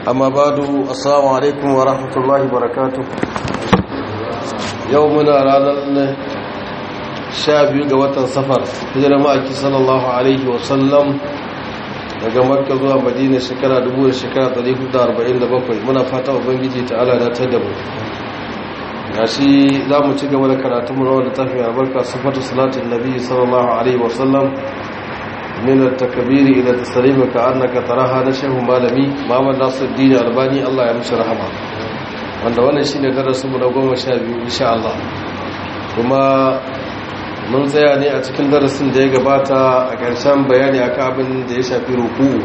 amma badu assalamu alaikum wa rahmatullahi barakatuh. Yau muna ranar 12 ga watan safar hijirar ma'aiki sallallahu alaihi wasallam daga makka zuwa madina shekara 1447. muna fata ubangiji ta'ala da ta dabu gashi za mu ci gaba da karatun mu da tafi albarka sifatu salatin nabi sallallahu alaihi wasallam من التكبير إلى التسليم كأنك تراها نشه مالمي محمد ناصر الدين الألباني الله يمشي رحمه wanda wannan shine darasin mu na 12 insha Allah. Kuma mun tsaya ne a cikin darasin da ya gabata a ƙarshen bayani akan abin da ya shafi ruku'u,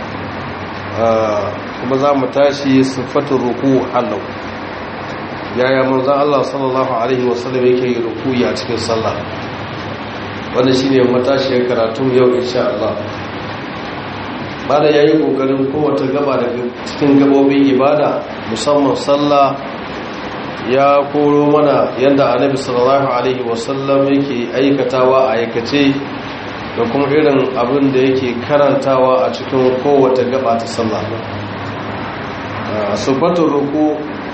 kuma za mu tashi sifatul ruku'u Allah. Yaya manzon Allah sallallahu alaihi wasallam yake ruku'i a cikin sallah, wanda shi ne matashiyar karatu yau insha Allah. Bada ya yi ƙoƙarin kowace gaba daga cikin gabobin ibada musamman sallah ya koro mana yadda annabi sallallahu alaihi wasallam yake aikatawa a aikace da kuma irin abin da yake karantawa a cikin kowace gaba ta sallah. Sifatul ruku,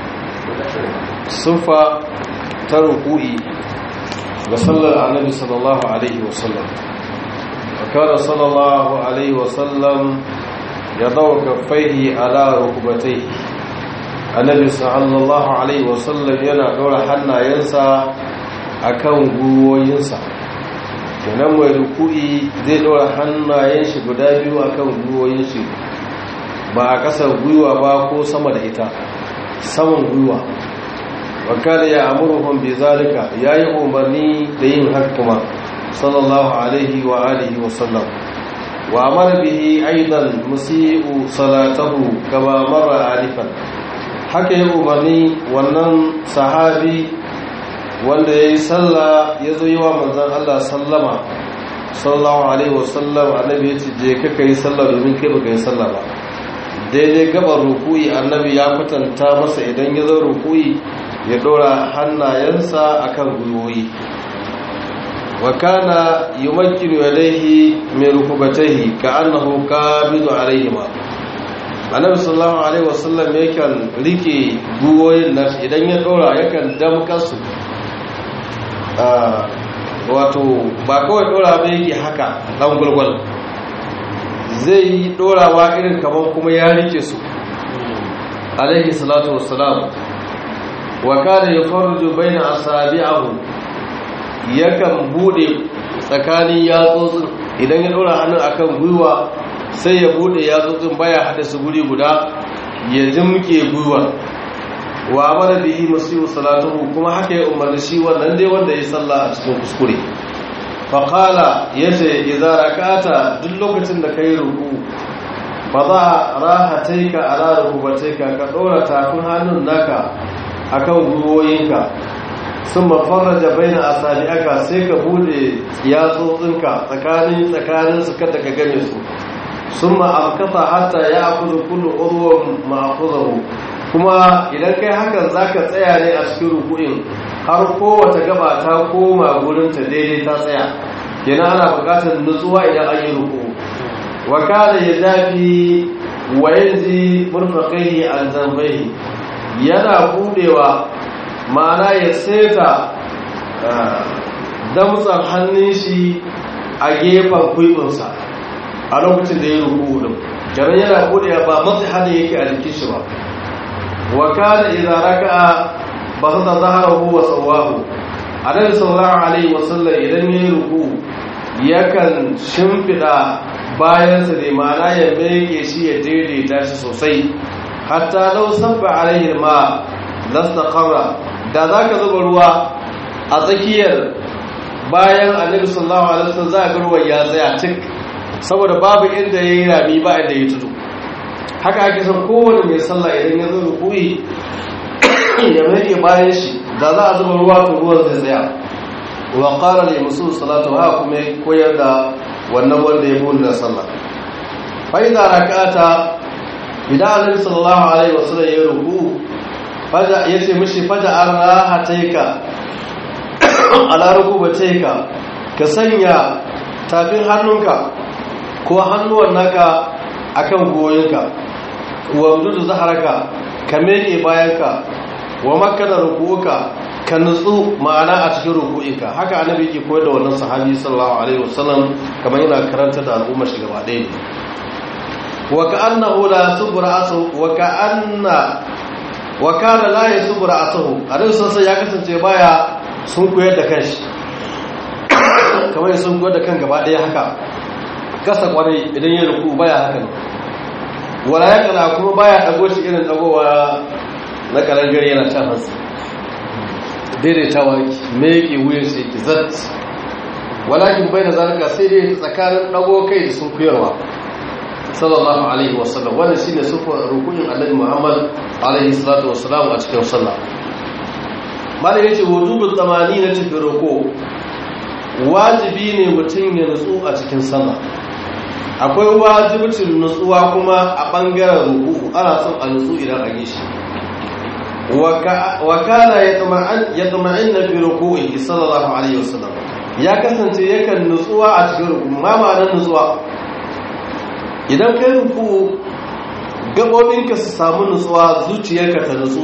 sifa ta ruku'i ga sallar annabi sallallahu alaihi wasallam. Wakana sallallahu alaihi wasallam ya dawo kaffaihi ala rukubatai. Annabi sallallahu alaihi wasallam yana ɗora hannayensa akan gwiwoyinsa. Kenan mai ruku'i zai ɗora hannayen shi guda biyu akan gwiwoyin shi, ba a ƙasar gwiwa ba ko sama da ita, saman gwiwa. wakana ya amuruhum bi zalika, yayi umarni da yin hakuma sallallahu alaihi wa alihi wa sallam. Wa amara bihi aidan musii'u salatahu kama marra alifan. Haka ya umarni wannan sahabi wanda yayi sallah yazo yi wa manzon Allah sallama sallallahu alaihi wa sallam, annabi yace je ka kai sallah domin kai baka yi sallah ba. Daidai gabar ruku'i annabi ya kwatanta masa idan ya zo ruku'i ya dora hannayensa akan gwiwoyi. Wa kana yumakkinu yadayhi min rukubatayhi ka'annahu qabidu alayhima. Annabi sallallahu alaihi wasallam yakan rike gwiwoyin nashi idan ya dora yakan damka su, wato ba kawai dora ba yake haka dan gulgul, zai yi dorawa irin kaman kuma ya rike su alaihi salatu wassalam. Wa kana yafarju baina asabi'ahu, yakan bude tsakanin yatsotsin idan ya dora hannun akan gwiwa sai ya bude yatsotsin, baya hada su guri guda, ya jimke gwiwa. Wa amara bihi musii'u salatuhu, kuma haka ya umarni shi wannan dai wanda ya salla a cikin kuskure. Fa qala, yace idza rak'ata, duk lokacin da kai ruku, fa za rahataika ala rukubataika, ka dora tafin hannun naka akan gwiwoyinka, sun mafarraja baina asabi'aka, sai ka bude yatsotsinka tsakanin su kada ka game su, sun ma'amkata hatta ya akuzu kullu urwan ma'akuzahu. Kuma idan kai hakan zaka tsaya ne a cikin ruku'in har kowace gaba ta koma gurinta daidai ta tsaya. Kenan ana bukatar nutsuwa idan an yi ruku'u. Wa kana yadafi wa yanzi murfaqaihi an zanbaihi, yana budewa ma'ana ya seta damtsan hannun shi a gefen kuibinsa a lokacin da ya ruku din. Kenan yana budewa ba matsi hannun yake a jikin shi ba. Wa kana idza raka'a basata zahrahu wa sawahu. Annabi sallallahu alaihi wasallam idan ya ruku yakan shimfida bayansa ne, ma'ana ya meke shi ya daidaita shi sosai, hatta lau sabba alaihi ma lastaqarra. Da zaka zuba ruwa a tsakiyar bayan annabi sallallahu alaihi wasallam, za ga ruwan ya tsaya tik, saboda babu inda yayi rami ba inda yayi tudu. Haka ake son kowanne mai sallah idan ya zo ruku'i ya meke bayan shi, da za a zuba ruwa to ruwan zai tsaya. Wa qala li musul salatu, ha kuma koyar da wannan wanda ya bude sallah. Fa idza rak'ata, idan annabi sallallahu alaihi wasallam ya ruku, faja yace mishi faja arhataika ala rukubataika, ka sanya tafin hannunka ko hannuwan naka akan goyinka. wa mudu zaharaka ka meke bayanka wa makkana ruku'uka ka nutsu ma'ana a cikin ruku'inka haka annabi yake koyar da wannan sahabi sallallahu alaihi wasallam kamar yana karanta da al'umma shi gaba ɗaya wa ka'annahu la subra asu wa ka'anna wa kana la yasubra asu annabi sallallahu ya kasance baya sun koyar da kanshi kamar sun koyar da kan gaba ɗaya haka kasa kwarai idan ya ruku baya haka ne wala ya kana kuma baya dago shi irin dagowa na karangare yana can hansu daidaitawa meke wuyan shi ki zat walakin bai da zalika sai dai tsakanin dago kai da sun kuyarwa sallallahu alaihi wasallam wannan shine sufar rukunin annabi Muhammad alaihi salatu wassalam a cikin sallah malai yace wujubul tamanina fi ruku wajibi ne mutum ya nutsu a cikin sallah akwai wajibcin nutsuwa kuma a bangaren ruku ana son a nutsu idan a gishi wa kana yatma'inna fi ruku'ihi sallallahu alaihi wasallam ya kasance yakan nutsuwa a cikin ruku ma ma'anar nutsuwa idan kai ruku gabobinka su samu nutsuwa zuciyarka ta nutsu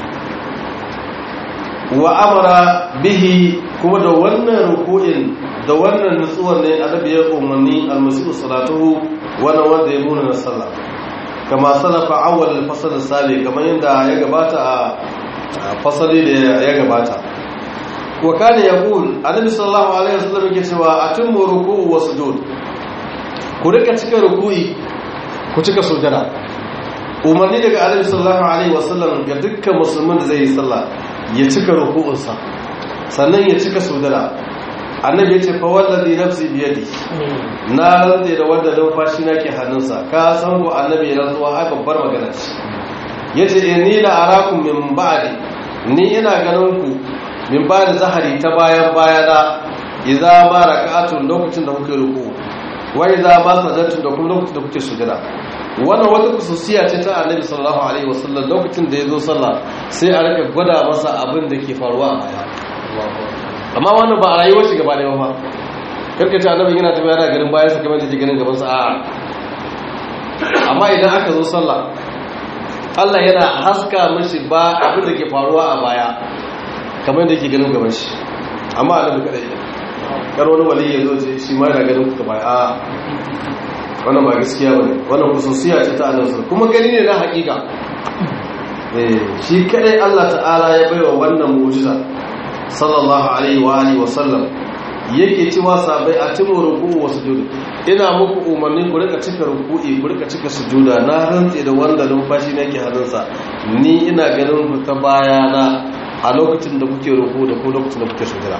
wa amara bihi kuma da wannan ruku'in da wannan nutsuwar ne annabi ya umarni almasihu salatuhu wannan wanda ya nuna na sallah kama salafa awwal al-fasl as-sabi kamar yadda ya gabata a fasali da ya gabata wa kana yaqul annabi sallallahu alaihi wasallam yake cewa atimmu ruku'u wa sujud ku rika cika ruku'i ku cika sujada umarni daga annabi sallallahu alaihi wasallam ga dukkan musulmin da zai yi sallah ya cika ruku'unsa sannan ya cika sujada annabi ya ce fa wallazi nafsi biyadi na rantse da wanda numfashi nake hannunsa ka san ko annabi ya rantsuwa ai babbar magana ce yace inni la arakum min ba'di ni ina ganin ku min ba'di zahari ta bayan bayana idza ma rak'atun lokacin da kuke ruku wa idza ma sajadtum da kuma lokacin da kuke sujada wannan wata kususiya ce ta annabi sallallahu alaihi wasallam lokacin da yazo sallah sai a rika gwada masa abin da ke faruwa a baya amma wannan ba a rayuwar shi gaba da ba karkace annabi yana tafiya yana ganin bayan sa kamar da ke ganin gaban sa a'a amma idan aka zo sallah Allah yana haska mishi ba abin da ke faruwa a baya kamar da yake ganin gaban shi amma annabi kadai kar wani wali ya zo shi ma yana ganin ku baya a'a wannan ba gaskiya bane wannan khususiya ce ta annabi kuma gani ne na hakika shi kadai Allah ta'ala ya baiwa wannan mu'jiza sallallahu alaihi wa alihi wa sallam yake cewa sabai a timu ruku'u wa sujud ina muku umarni ku rika cika ruku'i ku rika cika sujuda na rantse da wanda numfashi nake hannunsa ni ina ganin ku ta bayana a lokacin da kuke ruku da ko lokacin da kuke sujuda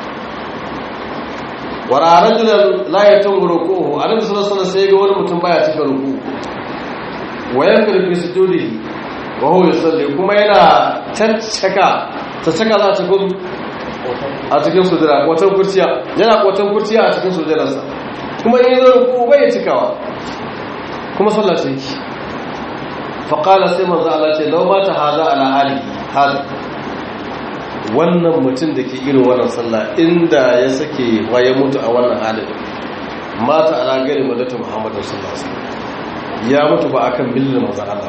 wara rajulan la yatumu ruku'u annabi sallallahu alaihi wasallam sai ga wani mutum baya cika ruku'u wa yakru fi sujudi wa huwa yusalli kuma yana taccaka za ta gudu a cikin sujada kwatan kurciya yana kwatan kurciya a cikin sujadarsa kuma in zo ruku bai cikawa kuma sallar sai ki fa qala sai manzo Allah ce law mata hada ala ali hada wannan mutum da ke irin wannan sallah inda ya sake waye mutu a wannan halin mata ala gari madatu Muhammadu sallallahu alaihi wasallam ya mutu ba akan millin manzo Allah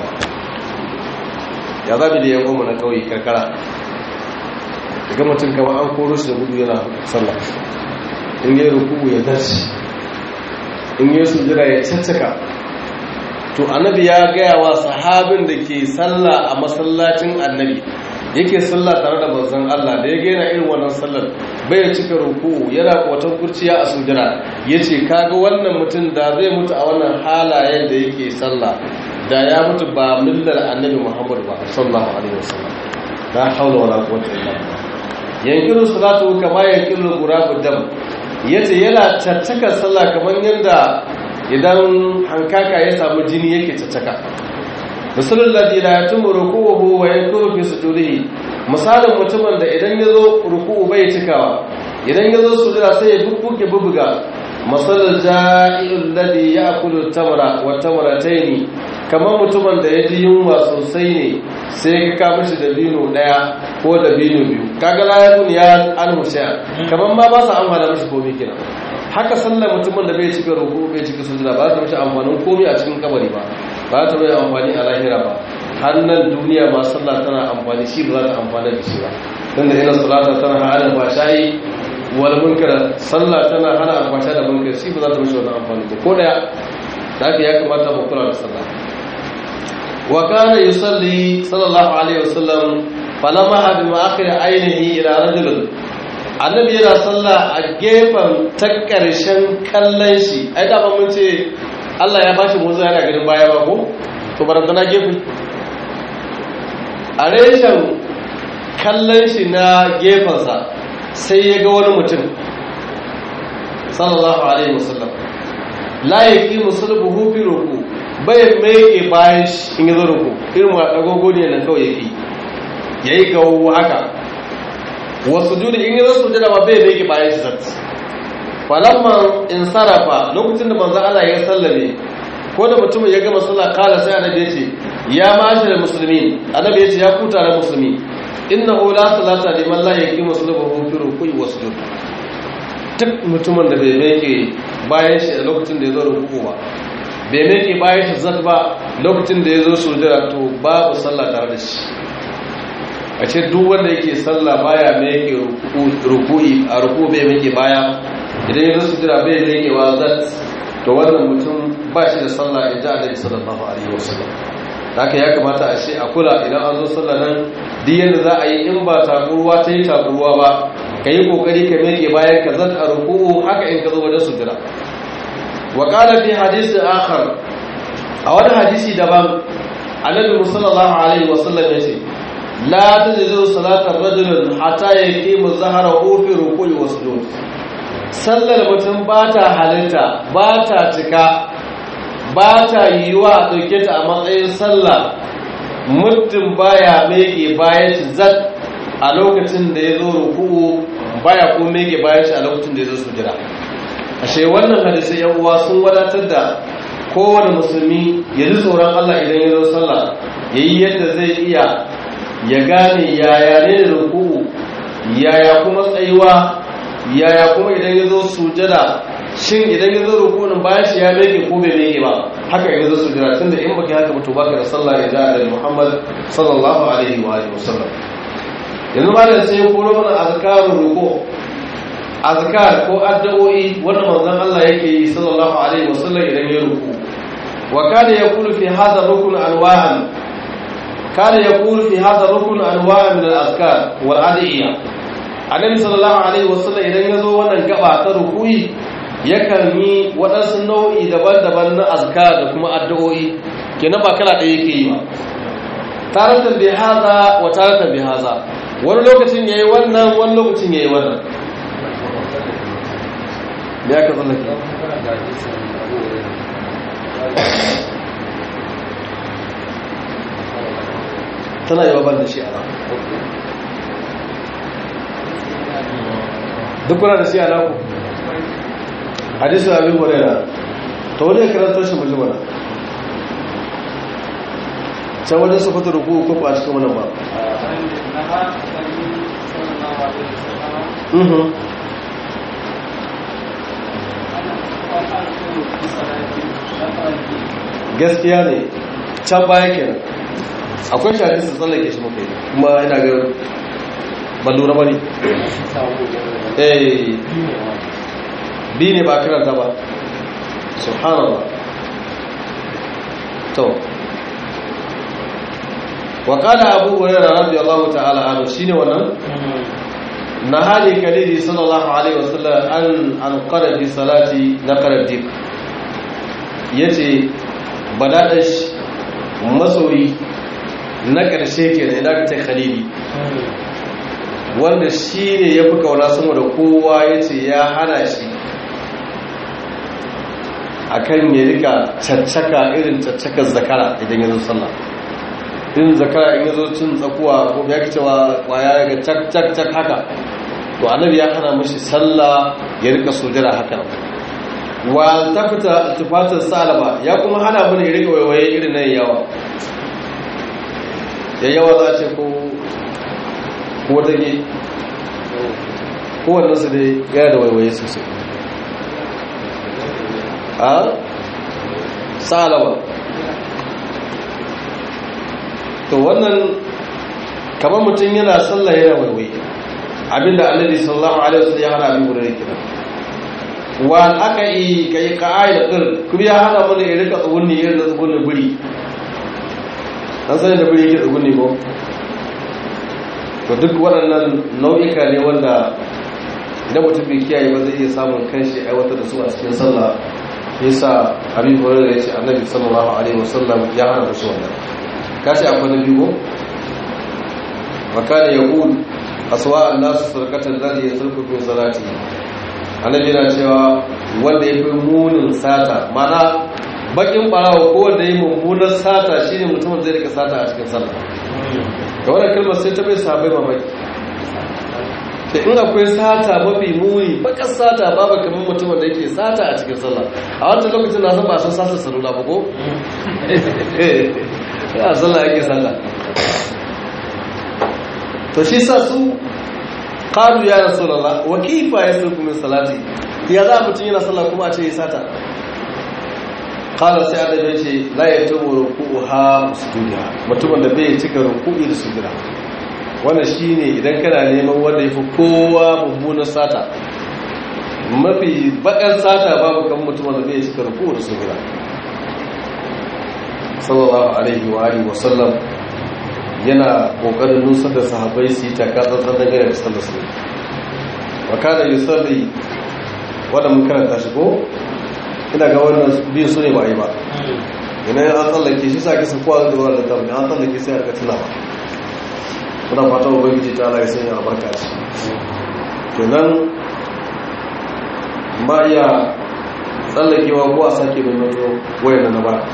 ya zabi da yan goma na kauye karkara daga mutum kama an koro shi da gudu yana sallah in yi ruku ya dace in yi sujira ya caccaka to annabi ya gaya wa sahabin da ke sallah a masallacin annabi yake sallah tare da manzon Allah da ya gaina irin wannan sallar bai cika ruku yana kwatan kurciya a sujira yace kaga wannan mutum da zai mutu a wannan halayen da yake sallah da ya mutu ba millar annabi Muhammad ba sallallahu alaihi wasallam la haula wala quwwata illa billah yankiru salatu kama yankiru gurabu dam yace yana tattaka sallah kamar yanda idan hankaka ya samu jini yake tattaka misalul ladhi la yatumu ruku'uhu wa yankiru fi sujudihi misalin mutumin da idan yazo ruku'u bai cikawa idan yazo sujuda sai ya bubuga masalul ja'il ladhi ya'kulu tamra wa tamratayn kamar mutumin da ya ji yunwa sosai ne sai ka mishi da bino daya ko da bino biyu kaga layakun ya alhusha kamar ma ba su amfana mishi komai kina haka sallar mutumin da bai cika ruku bai cika sujada ba ta mishi amfanin komai a cikin kabari ba ba ta bai amfani a lahira ba har nan duniya ma sallah tana amfani shi ba za ta amfana da shi ba tunda ina salata tana hana alfashayi wal munkar sallah tana hana alfasha da munkar shi ba za ta mishi wannan amfani ba ko daya da haka ya kamata mu kula da sallah wa kana yusalli sallallahu alaihi wasallam falamma bi ma'akhir ainihi ila rajul annabi yana sallah a gefen ta karshen kallon shi ai da mun ce Allah ya bashi motsa yana ganin baya ba ko to barantana gefen a reshen kallon shi na gefensa sai ya ga wani mutum sallallahu alaihi wasallam la yaqi musalbuhu fi ruku bai mai bayan shi in yazo ruku irin wa dagogo ne nan kawai yake yayi gawo haka wasu judi in yazo sujada ba bai mai bayan shi zat falamma insarafa lokacin da manzo Allah ya sallame ko da mutum ya gama sallah kala sai annabi ya ce ya mashal muslimin annabi ya ce ya kuta da musulmi innahu la salata liman la yaqimu salatahu fi ruku'i wa sujud duk mutumin da bai meke bayan shi a lokacin da ya zo ruku ba bai meke bayan shi zat ba lokacin da ya zo sujada to babu sallah tare da shi a ce duk wanda yake sallah baya meke ruku'i a ruku bai meke baya idan ya zo sujada bai meke wa zat to wannan mutum ba shi da sallah in ji Annabi sallallahu alaihi wasallam haka ya kamata a ce a kula idan an zo sallah nan duk yanda za a yi in ba takurwa ta yi takurwa ba ka yi kokari ka meke bayan ka zata a ruku'u haka in ka zo wajen sujjada wa qala fi hadisi akhar a wani hadisi daban Annabi sallallahu alaihi wasallam ya ce la tajidu salatar rajulin hatta yaqimu zahrahu fi ruku'i wa sujud sallar mutum ba ta halitta ba ta cika ba ta yiwuwa a ɗauke ta a matsayin sallah muddin baya mege bayan shi zat a lokacin da ya zo ruku'u baya ko mege bayan shi a lokacin da ya zo sujira ashe wannan hadisi yan uwa sun wadatar da kowane musulmi ya ji tsoron Allah idan ya zo sallah yayi yadda zai iya ya gane yaya ne da ruku'u yaya kuma tsayuwa yaya kuma idan ya zo sujada shin idan ya zo rukunin bayan shi ya mege ko bai mege ba haka ya zo sujada tunda in baka haka mutu baka da sallah ya da Muhammad sallallahu alaihi wa alihi wasallam yanzu malam sai ya koro mana azkarul ruku azkar ko addu'o'i wanda manzon Allah yake yi sallallahu alaihi wasallam idan ya ruku wa kana yaqulu fi hadha rukun anwa'an kana yaqulu fi hadha rukun anwa'an min al-azkar wal adiyya annabi sallallahu alaihi wasallam idan ya zo wannan gaba ta ruku'i yakan yi waɗansu nau'i daban-daban na azkar da kuma addu'o'i kenan ba kala ɗaya yake yi ba taratan bi haza wa taratan bi haza wani lokacin yayi wannan wani lokacin yayi wannan ya ka tsallake tana yi wa ban da shi a nan duk kuna da shi a naku hadisu abin hurera ta wani ya karanta shi mu mana can wajen su fata ruku ko ba a cikin wani ba gaskiya ne can baya kenan akwai shi hadisu tsallake shi mafi kuma ina ga ban lura bane bi ne ba karanta ba subhanallah to wa qala abu hurairah radiyallahu ta'ala anhu shine wannan nahali kalidi sallallahu alaihi wasallam an qara fi salati naqara dik yace badadash masoyi na karshe kenan idan ka ce khalidi wanda shi ne ya fi kauna sama da kowa ya ce ya hana shi a kan ya rika caccaka irin caccakar zakara idan ya zo sallah irin zakara in ya zo cin tsakuwa ko ya ke cewa kwaya ga cak haka to annabi ya hana mashi sallah ya rika sujada haka wa ta fita tufatar salaba ya kuma hana mana ya rika waiwaye irin nan yawa za a ce ko dage kowannensu dai yana da waiwaye sosai a salaba to wannan kamar mutum yana sallah yana waiwai abinda annabi sallallahu alaihi wasallam ya hana abin gurin kira wa aka yi kai ka'ai da kuma ya hana mana ya rika tsugunni irin da tsugunni buri an sani da buri yake tsugunni ko to duk waɗannan nau'ika ne wanda idan mutum bai kiyaye ba zai iya samun kanshi aiwatar da su a cikin sallah yasa abin hurairah ya ce annabi sallallahu alaihi wasallam ya hana musu wannan kashi akwai nabi ko makana yaqul aswa an-nas sarqatan ladhi yasruku fi salati annabi na cewa wanda yafi munin sata mana bakin barawo ko wanda yayi mummunar sata shine mutumin zai rika sata a cikin sallah da wannan kalmar sai ta bai sahabbai mamaki da in akwai sata mafi muni bakar sata babu kamar mutumin da yake sata a cikin sallah a wancan lokacin na san ba san sata salula ba ko ya sallah yake sallah to shi sa su qalu ya rasulullah wa kayfa yasruku min salati ya za mutum yana sallah kuma a ce ya sata qala sai annabi ya ce la yatumu ruku'uha sujuda mutumin da bai cika ruku'i da sujuda wannan shine idan kana neman wanda yafi kowa mummunar sata mafi bakan sata babu kan mutumin da bai cika ruku'u da sujuda sallallahu alaihi wa alihi wa sallam yana kokarin nusar da sahabbai su yi takatsantsan dangane da sallar su wa kana yusalli wanda mun karanta shi ko ina ga wannan biyu su ne ba yi ba ina an tsallake shi sa kisa kowa da wannan tabbata an tsallake sai aka tuna ba kuna fata ubangiji ta Allah ya sanya albarka shi kenan ba iya tsallakewa ko a sake mai mato wayar na ba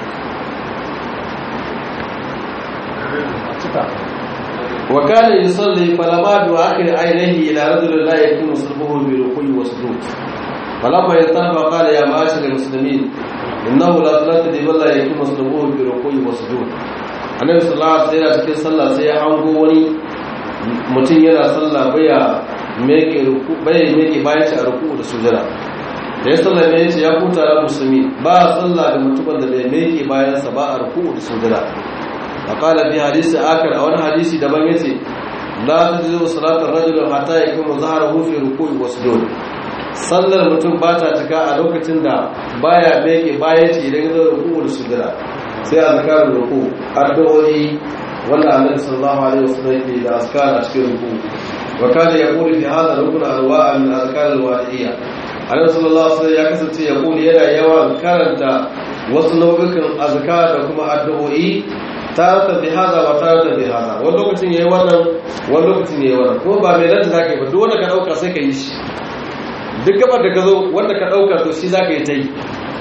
وكان يصلي فلما دعا آخر عينيه إلى رجل لا يكون صلبه بركوع وسجود فلما ينتهى قال يا معاشر المسلمين إنه لا صلاة لمن لا يكون صلبه بركوع وسجود annabi sallallahu alaihi wasallam cikin sallah sai ya hango wani mutum yana sallah baya meke bayan shi a ruku da sujada da ya sallah ne yace ya kuta ra musulmi ba sallah da mutumin da bai meke bayan sa ba a ruku da sujada فقال في حديث آخر أو حديث دبان يتي لا تجزئ صلاة الرجل حتى يكون ظهره في ركوع وسجود sallar mutum ba ta cika a lokacin da baya meke baya ce idan ya zo ruku da sujada sai azkarul ruku addu'o'i wanda annabi sallallahu alaihi wasallam yake da azkar a cikin ruku wa kana yaqulu fi hadha rukun anwa'a min azkaril wadiyya annabi sallallahu alaihi wasallam ya kasance yaqulu yana yawan karanta wasu nau'ikan azkar da kuma addu'o'i tarata bi hada wa tarata bi hada wani lokacin yayi wannan wani lokacin yayi wannan kuma ba mai ranta zaka yi ba duk wanda ka dauka sai ka yi shi duk gabar da ka zo wanda ka dauka to shi zaka yi tai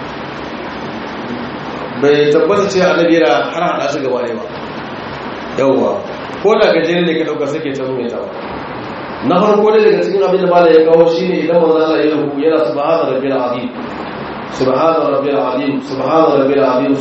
bai tabbata cewa annabi yana har hada su gaba ne ba yawa ko da gajere ne ka dauka sai ke ta mai tawa na farko ne daga cikin abin da malai ya kawo shine idan manzo Allah ya rubu yana subhana rabbil azim subhana rabbil azim subhana rabbil azim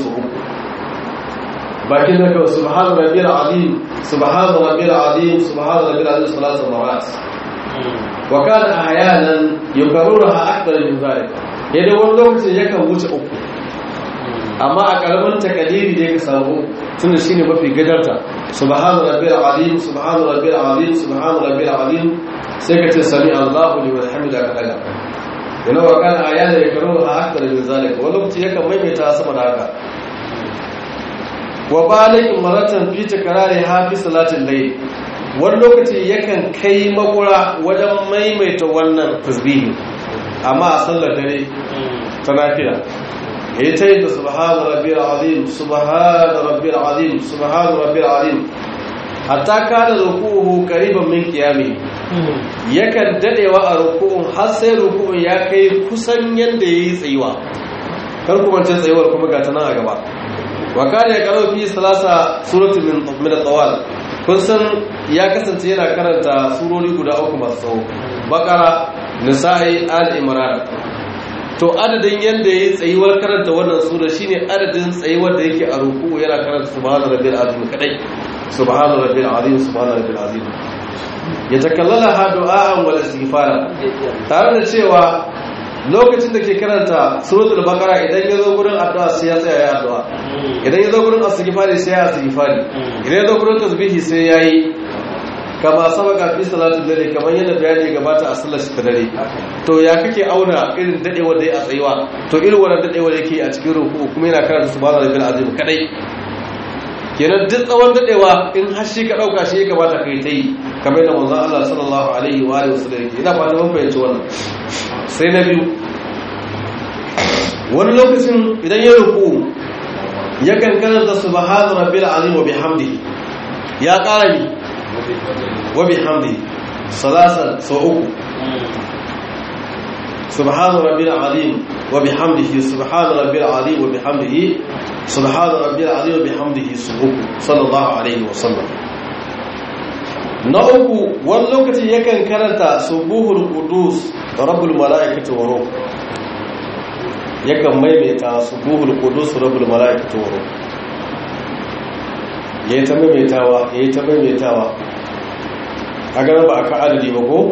bakin da kawai subhanu rabbil azim subhanu rabbil azim subhanu rabbil azim salatu marat wa kana ahyanan yukarruha akthar min zalik idan wani lokacin yakan wuce uku amma a karamin takadiri da yake samu tunda shine mafi gadarta subhanu rabbil azim subhanu rabbil azim subhanu rabbil azim sai ka ce sami Allahu liman hamida ka daga yana wa kana ahyanan yukarruha akthar min zalik wani lokacin yakan maimaita sama da haka wa balik maratan fi takrari hafi salatin layl wani lokaci yakan kai makura wajen maimaita wannan tasbihi amma a sallar dare ta nafila yayi tayi da subhana rabbil azim subhana rabbil azim subhana rabbil azim hatta kana ruku'uhu qariban min qiyami yakan dadewa a ruku'un har sai ruku'un ya kai kusan yanda yayi tsayuwa kar kuma ta tsayuwar kuma ga ta nan a gaba wa kana ya karo fi salasa suratul min at-tawal kun san ya kasance yana karanta surori guda uku masu tsawo bakara nisa'i al-imran to adadin yanda yayi tsayuwar karanta wannan sura shine adadin tsayuwar da yake a ruku yana karanta subhana rabbil azim kadai subhana rabbil azim subhana rabbil azim yatakallala du'a'an wal istighfara tare da cewa lokacin da ke karanta suratul baqara idan ya zo gurin addu'a sai ya tsaya ya addu'a idan ya zo gurin istighfari sai ya istighfari idan ya zo gurin tasbihi sai yayi kama sabaka fi salatul layl kamar yadda bayani gabata a sallar shi ta dare to ya kake auna irin dadewar da ya a tsayuwa to irin wannan dadewar yake a cikin ruku kuma yana karanta subhana rabbil azim kadai kenan duk tsawon dadewa in har shi ka dauka shi ya gabata kai ta yi kamar yadda manzon Allah sallallahu alaihi wa alihi wasallam yake ina fata mun fahimci wannan sai na biyu wani lokacin idan ya ruku yakan karanta subhana rabbil azim wa bihamdihi ya ƙara ni wa bihamdihi salasan sau uku subhana rabbil azim wa bihamdihi subhana rabbil azim wa bihamdihi subhana rabbil azim wa bihamdihi sau uku sallallahu alaihi wa sallam. Na uku wani lokacin yakan karanta subuhul qudus rabbul malaikati wa ruh yakan maimaita subuhul qudus rabbul malaikati wa ruh yayi ta maimaitawa a ganin ba aka adadi ba ko.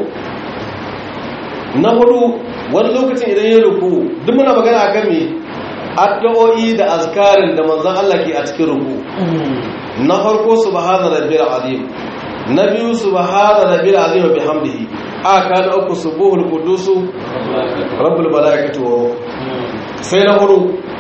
Na hudu wani lokacin idan ya ruku duk muna magana akan me addu'o'i da azkarin da manzon Allah ke a cikin ruku. Na farko subhana rabbil azim, na biyu subhana rabbil azim wa bihamdihi, aka na uku subuhul qudus rabbul malaikati wa ruh. Sai na hudu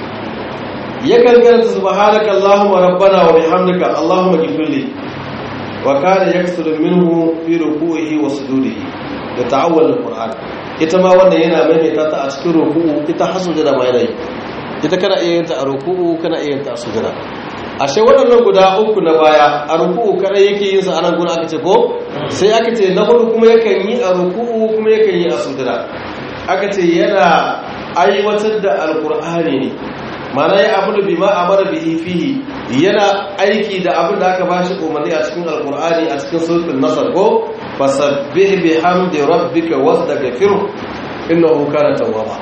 yakan karanta subhanaka allahumma rabbana wa bihamdika allahumma ghfirli wa kana yaksuru minhu fi ruku'ihi wa sujudihi yata'awwal alquran. Ita ma wannan yana maimaita ta a cikin ruku'u, ita hasuda da mai rai, ita kana iya yin ta a ruku'u kana iya yin ta a sujada. Ashe waɗannan guda uku na baya a ruku'u kada yake yin sa anan gurin aka ce ko sai aka ce na hudu kuma yakan yi a ruku'u kuma yakan yi a sujada. Aka ce yana aiwatar da alqur'ani ne, mana ya abu da bima amara bihi fihi, yana aiki da abin da aka bashi umarni a cikin alqur'ani a cikin suratul nasr ko fasabbih bihamdi rabbika wastaghfir innahu kana tawwaba.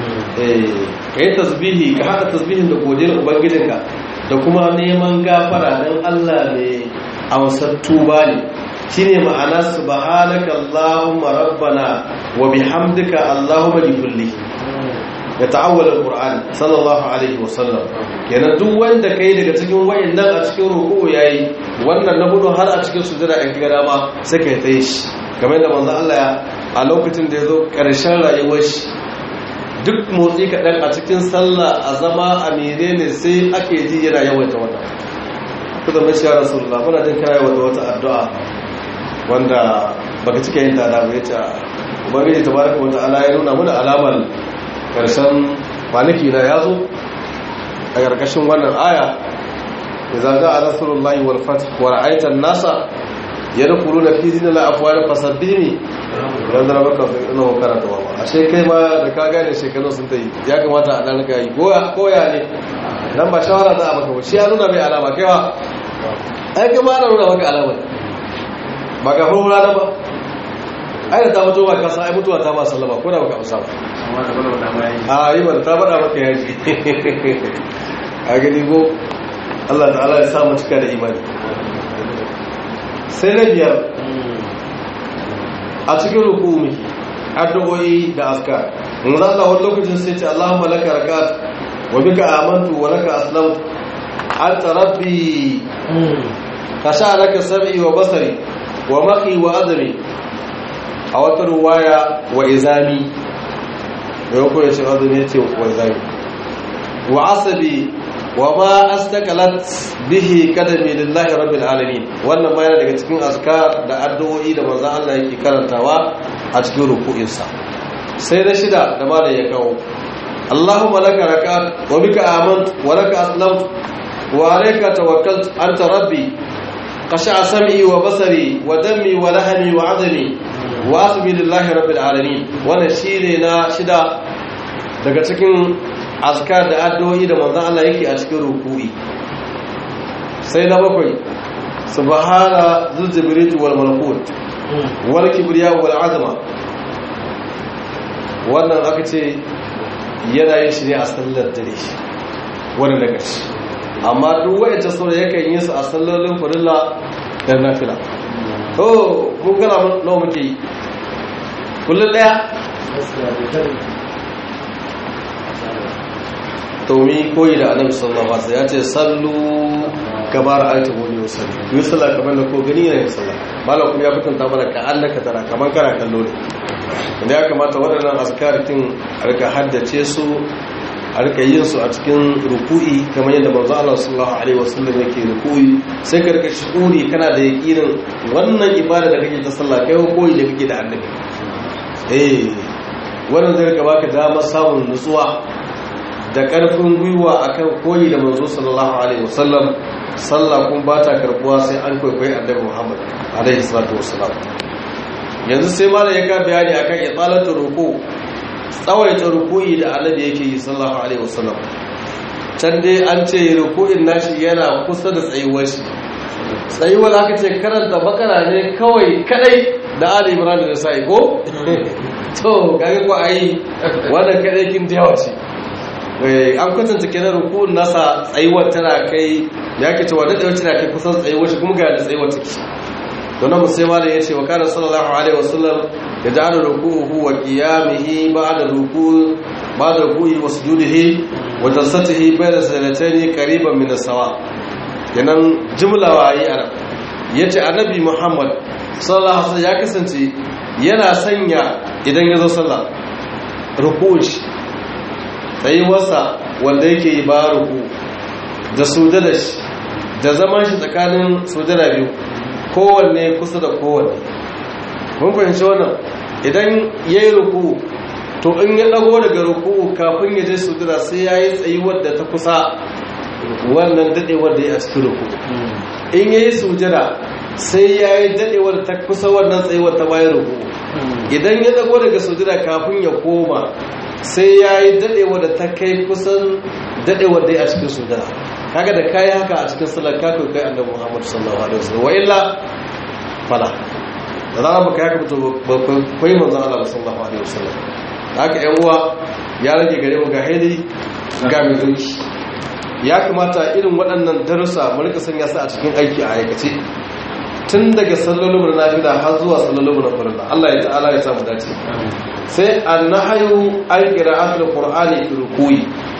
Kai tasbihi, ka hada tasbihin da godiyar ubangijinka da kuma neman gafara dan Allah ne amsar tuba ne. Shine ma'ana subhanaka allahumma rabbana wa bihamdika allahumma likulli ya ta'awwal al-Qur'an sallallahu alaihi wasallam. Kenan duk wanda kai daga cikin wayannan a cikin ruku'u yayi wannan na hudu har a cikin sujada in ga dama sai kai tsaye shi kamar da manzo Allah a lokacin da yazo karshen rayuwar shi duk motsi kadan a cikin sallah a zama a menene sai ake ji yana yawaita wannan. Kuma mai shi Rasulullah muna jin kana yawaita wata addu'a wanda baka cika yin ta da ba yace ubangiji tabaraka wa ta'ala ya nuna mana alamar karshen kwanaki na ya zo a ƙarƙashin wannan aya idza jaa nasrullahi wal fath wa ra'aita an-nasa yadkhuluna fi dinillahi afwaja fasabbihni dan da baka ina karanta wa ashe kai ma da ka gane shekaru sun tayi ya kamata a dan ka yi koya ne dan ba shawara za a maka ba shi ya nuna mai alama kaiwa ai kai ma nuna maka alama ba ka fara da ba ai da ta mutu ba ka sai mutuwa ta ba sallama ko da baka amsa ba a yi ba ta bada maka yaji a gani ko Allah ta'ala ya samu cika da imani. Sai na biyar a cikin ruku miki addu'o'i da azkar. Mun Allah wani lokacin sai ce Allahumma laka rakat wa bika amantu wa laka aslamtu anta rabbi khasharaka sam'i wa basari wa maqi wa adri. A wata ruwaya wa izami da yau ya ce azumi ya ce wa izami wa asabi wa ma astaqalat bihi kadami lillahi rabbil alamin. Wannan ma yana daga cikin azkar da addu'o'i da manzon Allah yake karantawa a cikin ruku'insa. Sai na shida da malai ya kawo Allahumma laka rakat wa bika amantu wa laka aslamtu wa alayka tawakkaltu anta rabbi qasha'a sam'i wa basari wa dami wa lahmi wa 'azmi wa asbi lillahi rabbil alamin. Wannan shine na shida daga cikin azkar da addu'o'i da manzon Allah yake a cikin ruku'i. Sai na bakwai subhana dhul jibril wal malakut wal kibriya wal azma. wannan aka ce yana yin shi ne a sallar dare wani daga shi, amma duk wa'ita sauran yakan yi su a sallolin farilla da nafila. mun gana nawa muke yi kullum daya to mi koyi da annabi sallallahu alaihi wasallam ya ce sallu kamar ayatu wani wasallam yi sallah kamar da ko gani ne sallah malam kuma ya fitunta mana ka annaka tara kamar kana kallo ne inda ya kamata waɗannan azkar kin a rika haddace su a rika yin su a cikin ruku'i kamar yadda manzo Allah sallallahu alaihi wasallam yake ruku'i sai ka rika shi'uri kana da yakinin wannan ibada da kake ta sallah kai ko koyi da kake da annabi wannan zai rika baka damar samun nutsuwa da karfin gwiwa akan koyi da manzo sallallahu alaihi wasallam sallah kun ba ta karbuwa sai an kwaikwayi annabi Muhammad alaihi salatu wasallam yanzu sai malam ya ka bayani akan italatu ruku tsawaita ruku'i da annabi yake yi sallallahu alaihi wasallam can dai an ce ruku'in nashi yana kusa da tsayuwar shi tsayuwar aka ce karanta bakara ne kawai kadai da Ali Imran da sai ko to kage ko ayi wannan kadai kin da yawa ce an kwatanta kenan ruku'un nasa tsayuwar tana kai yake cewa da tana kai kusan tsayuwar shi kuma ga da tsayuwar take don musulma da yace wa kana sallallahu alaihi wasallam yaj'alu ruku'uhu wa qiyamihi ba'da ruku'i wa sujudihi wa jalsatihi bayna sajdatayn qariban min as-sawa kenan jumla wayi ana yace annabi Muhammad sallallahu alaihi wasallam ya kasance yana sanya idan ya zo sallah ruku'i tsayuwarsa wanda yake yi ba ruku da sujada shi da zaman shi tsakanin sujada biyu kowanne kusa da kowanne mun fahimci wannan idan ya yi ruku to in ya dago daga ruku kafin ya je sujada sai ya yi tsayuwar da ta kusa wannan dadewar da ya a cikin ruku in ya yi sujada sai ya yi dadewar ta kusa wannan tsayuwar ta bayan ruku idan ya dago daga sujada kafin ya koma sai ya yi dadewar da ta kai kusan dadewar da ya a cikin sujada kaga da kayi haka a cikin salar ka kai annabi Muhammad sallallahu alaihi wasallam wa illa fala da za mu kai haka to kai manzon Allah sallallahu alaihi wasallam haka ƴan uwa ya rage gare mu ga haidi ga mizunki ya kamata irin waɗannan darussa mu rika sanya su a cikin aiki a aikace tun daga sallolin nafila har zuwa sallolin farilla Allah ya ta'ala ya samu dace sai annahyu an qira'atul qur'ani fi ruku'i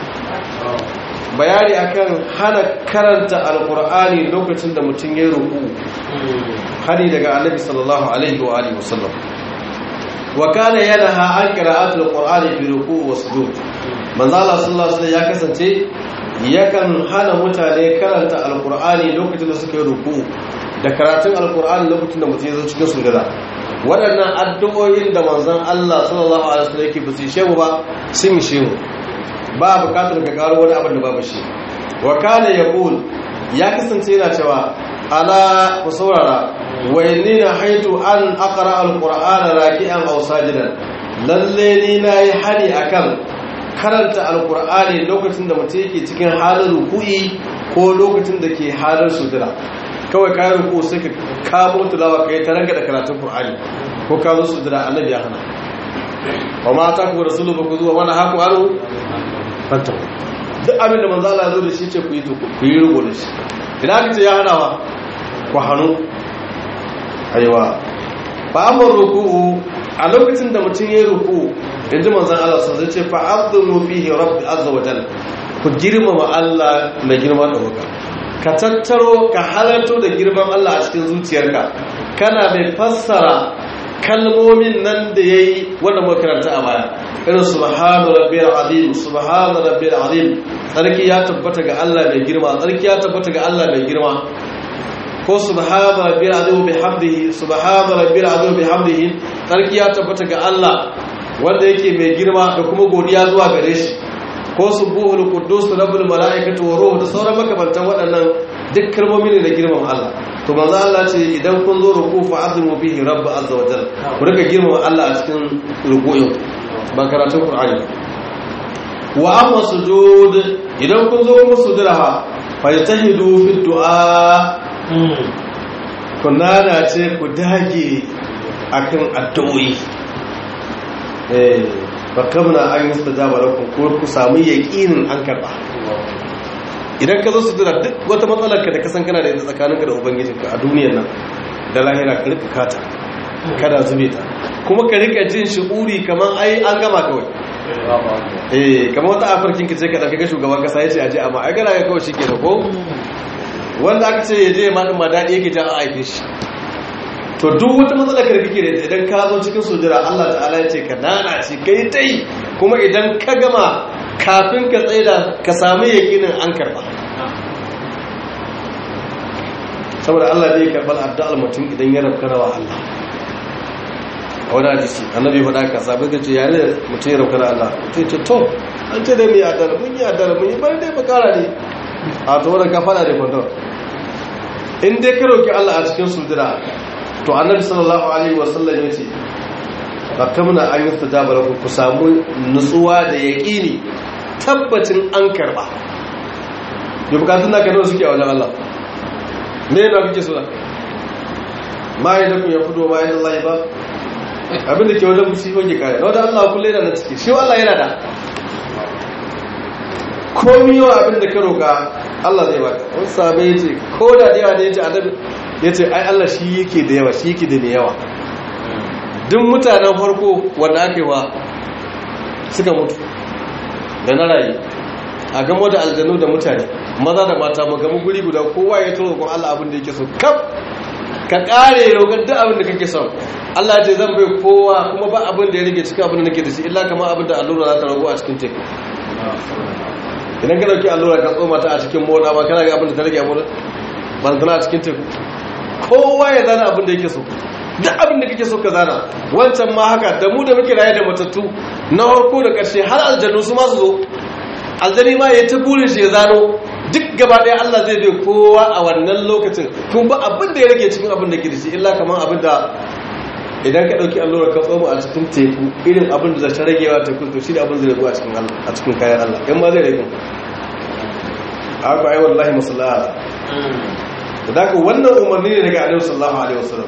bayani akan hana karanta alqur'ani lokacin da mutum ya ruku hari daga annabi sallallahu alaihi wa alihi wasallam wa kana yanaha an qira'atul qur'ani fi ruku' wa sujud manzo Allah sallallahu alaihi wasallam ya kasance yakan hana mutane karanta alqur'ani lokacin da suka yi ruku da karatun alqur'ani lokacin da mutum ya zo cikin sujada waɗannan addu'o'in da manzon Allah sallallahu alaihi wasallam yake bisi shehu ba sun shehu ba bukatar ka karo wani abin da babu shi wa kana yaqul ya kasance yana cewa ala ku saurara wa inni nahaitu an aqra alqur'ana raki'an aw sajidan lalle ni nayi hani akan karanta alqur'ani lokacin da mutum yake cikin halin ruku'i ko lokacin da ke halin sujada kawai kayan ruku sai ka kamo tilawa kai ta ranga da karatun qur'ani ko ka zo sujada annabi ya hana wa ma ta ku rasulu ba ku zuwa wani haku aro fanta duk abin da manzo Allah ya zo da shi ce ku yi to ku yi rugo da shi idan ka ce ya hana wa ku hanu aiwa fa amma ruku'u a lokacin da mutum ya ruku yanzu manzon Allah sai ce fa abdu fihi rabbi azza wa jalla ku girmama Allah mai girma da hukka ka tattaro ka halarto da girman Allah a cikin zuciyarka kana mai fassara kalmomin nan da yayi wanda makaranta a baya irin subhana rabbil azim subhana rabbil azim sarki ya tabbata ga Allah mai girma sarki ya tabbata ga Allah mai girma ko subhana rabbil azim bihamdihi subhana rabbil azim bihamdihi sarki ya tabbata ga Allah wanda yake mai girma da kuma godiya zuwa gare shi ko subuhul quddus rabbul malaikatu wa ruhu da sauran makamantan waɗannan duk kalmomi ne da girman Allah to manzo Allah ce idan kun zo ruku fa azimu bihi rabb azza wa jalla ku rika girmama Allah a cikin ruku'in ba karatun Qur'ani wa amma sujud idan kun zo kuma sujudaha fa yatahidu fi du'a kunana ce ku dage akan addu'o'i bakamna an yi stajaba lakum ko ku samu yaqinin an karba idan ka zo su duk wata matsalar ka da kasan kana da ita tsakaninka da ubangijinka a duniyar nan da lahira ka rika kata kada zube ta kuma ka rika jin shi'uri kaman ai an gama kawai kamar wata afirkin ka ce ka ɗauki ga shugaban kasa ya ce a je amma ai gana ga kawai shi ke da ko wanda aka ce ya je ma ɗin ma daɗi yake ta a aike shi to duk wata matsala ka da kake da idan ka zo cikin sujira Allah ta'ala ya ce ka nana ce kai tai kuma idan ka gama kafin ka tsaida ka sami yakinin an karba saboda Allah zai karɓar addu'ar mutum idan ya rabka wa Allah a wani hadisi annabi faɗa ka sabai ka ce yare mutum ya rabka da Allah mutum ce to an ce da mu yi addu'ar mun yi addu'ar mun yi bari dai bakara ne a to wadda ka faɗa da kwantar in dai ka roki Allah a cikin sujira to annabi sallallahu alaihi wasallam ya ce rakamna an yustajaba lakum ku samu nutsuwa da yaqini tabbacin an karba da bukatun naka nawa suke a wajen Allah me yana kake so ma yadda kun ya fudo ma yadda Allah ba abin da ke wajen ku shi hoke kare da Allah kullu yana da ciki shi Allah yana da komai yawa abin da ka roka Allah zai baka wani sabai yace ko da yawa da yace annabi yace ai Allah shi yake da yawa shi yake da mai yawa duk mutanen farko wanda ake wa suka mutu da na rayu a gamo da aljanu da mutane maza da mata magamu guri guda kowa ya turo roƙon Allah abin da yake so kaf ka kare roƙon duk abin da kake son Allah ce zan bai kowa kuma ba abin da ya rage cikin abin da nake da shi illa kamar abin da allura za ta rago a cikin teku idan ka dauki allura ka tsoma ta a cikin moda ba kana ga abin da ta rage a moda ba tana a cikin teku kowa ya zana abin da yake so duk abin da kake so ka zana wancan ma haka da mu da muke raye da matattu na harko da ƙarshe har aljannu su ma su zo aljani ma ya ta burin shi ya zano duk gaba ɗaya Allah zai bai kowa a wannan lokacin tun ba abin da ya rage cikin abin da ke da shi illa kamar abin da idan ka ɗauki allura ka tsoma a cikin teku irin abin da zai ragewa teku to shi da abin zai ragu a cikin kayan Allah in ma zai rage a haka ai wallahi musalla da haka wannan umarni ne daga Annabi sallallahu alaihi wasallam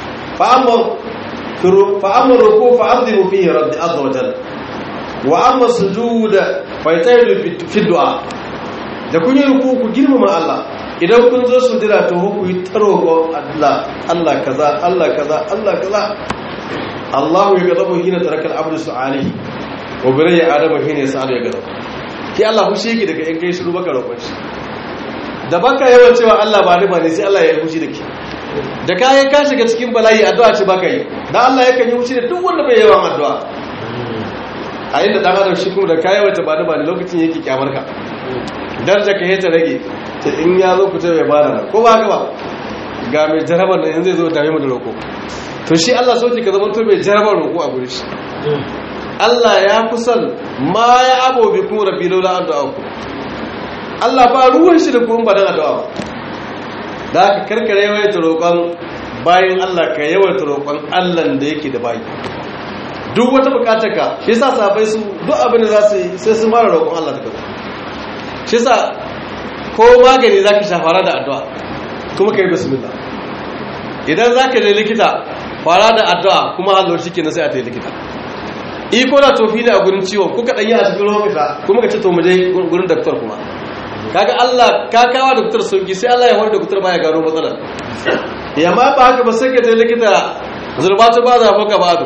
فأما الركوع فعظموا فيه رب عز وجل وأما السجود فيتهدوا في الدعاء da kun yi ruku ku girmama Allah idan kun zo sujada to ku yi taroko Allah kaza Allah kaza Allah kaza Allahu ya gadabu hina tarakal abdu su'alihi wa bi adamu hina yas'alu ya gadabu ki Allah ku shege daga in kai shiru baka roƙon shi da baka yawan cewa Allah ba ni ba ne sai Allah ya yi fushi dake da kayan ka shiga cikin bala'i addu'a ce baka yi dan Allah yakan yi wuce da duk wanda bai yawan addu'a a inda dan adam shi kuma da kayan wata ba da ba lokacin yake kyamar ka daraja ka yata rage ta in ya zo ku ce bai bada ko ba haka ba ga mai jarabar nan yanzu zai zo tare mu da roko to shi Allah sauki ka zama to mai jarabar roko a gurin shi Allah ya kusan ma ya abo bi kuma rabbi laula addu'a ku Allah ba ruwan shi da kuma ba dan addu'a ba da aka karkare yawaita roƙon bayan Allah ka yawaita roƙon Allah da yake da bayi duk wata bukatar ka shi yasa sahabbai su duk abin da za su yi sai sun fara roƙon Allah ta gaba shi yasa ko magani zaka shafara da addu'a kuma kai bismillah idan zaka je likita fara da addu'a kuma Allah shi kenan sai a tayi likita iko da tofi ne a gurin ciwon kuka dan yi a cikin ruwan kuma ka ce to mu je gurin doctor kuma kaga Allah ka kawo doktor sauki sai Allah ya hore doktor baya gano matsalar ya ma ba haka ba sai ka je likita zurbatu ba za maka ba do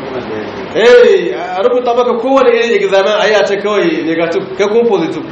a rubuta maka kowane irin examen ayi a ce kawai negative kai kuma positive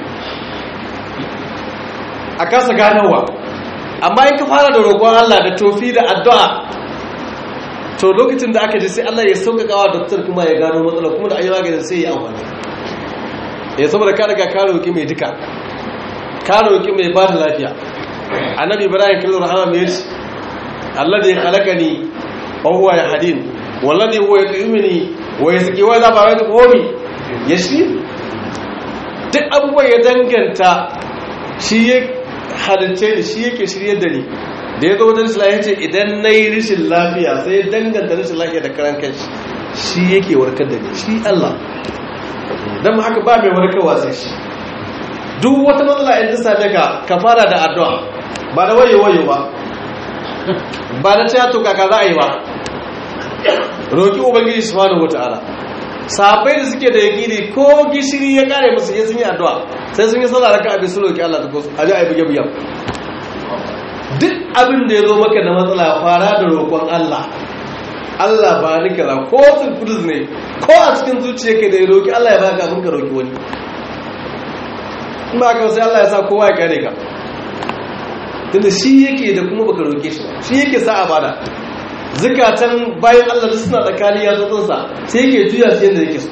a kasa ganowa amma in ka fara da roƙon Allah da tofi da addu'a to lokacin da aka ji sai Allah ya sauƙaƙa wa doktor kuma ya gano matsalar kuma da ayi maganin sai ya amfani saboda ka daga ka roƙi mai duka ka roƙi mai ba da lafiya annabi ibrahim kallu rahama mai yace alladhi khalaqani wa huwa yahdin walladhi huwa yut'imuni wa yasqi wa idha ba'at qawmi yashi duk abubuwan ya danganta shi ya halice ni shi yake shiryar da ni da ya zo wajen islam ya ce idan na yi rishin lafiya sai ya danganta rishin lafiya da karan kanshi shi yake warkar da ni shi Allah don haka ba mai warkarwa sai shi duk wata matsala in ta same ka fara da addu'a ba da wayo ba ba da cewa to kaka za a yi ba roki ubangiji subhanahu wataala sahabbai da suke da yakini ko gishiri ya kare musu sai sun yi addu'a sai sun yi sallah raka'a bi su roki Allah ta gosu aje ayi buge duk abin da ya zo maka da matsala fara da roƙon Allah Allah ba ni kaza ko kudus ne ko a cikin zuciyarka da ya roki Allah ya baka abin ka roki wani in ba ka sai Allah ya sa kowa ya kare ka tunda shi yake da kuma baka roke shi ba shi yake sa a bada zakatan bayan Allah suna tsakani ya zo sa sai yake juya su yanda yake so